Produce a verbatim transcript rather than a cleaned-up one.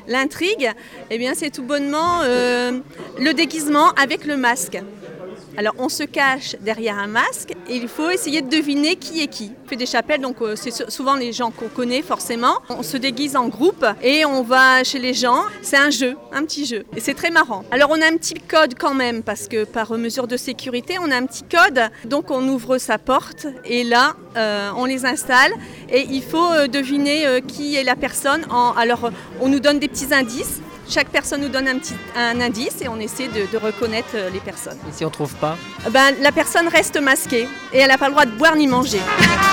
L'intrigue, eh bien, c'est tout bonnement euh, le déguisement avec le masque. Alors on se cache derrière un masque et il faut essayer de deviner qui est qui. On fait des chapelles, donc euh, c'est souvent les gens qu'on connaît forcément. On se déguise en groupe et on va chez les gens. C'est un jeu, un petit jeu. Et c'est très marrant. Alors on a un petit code quand même parce que par mesure de sécurité, on a un petit code. Donc on ouvre sa porte et là, euh, on les installe et il faut euh, deviner euh, qui est la personne. En... Alors on nous donne des petits indices. Chaque personne nous donne un, petit, un indice et on essaie de, de reconnaître les personnes. Et si on ne trouve pas ? Ben, la personne reste masquée et elle n'a pas le droit de boire ni manger.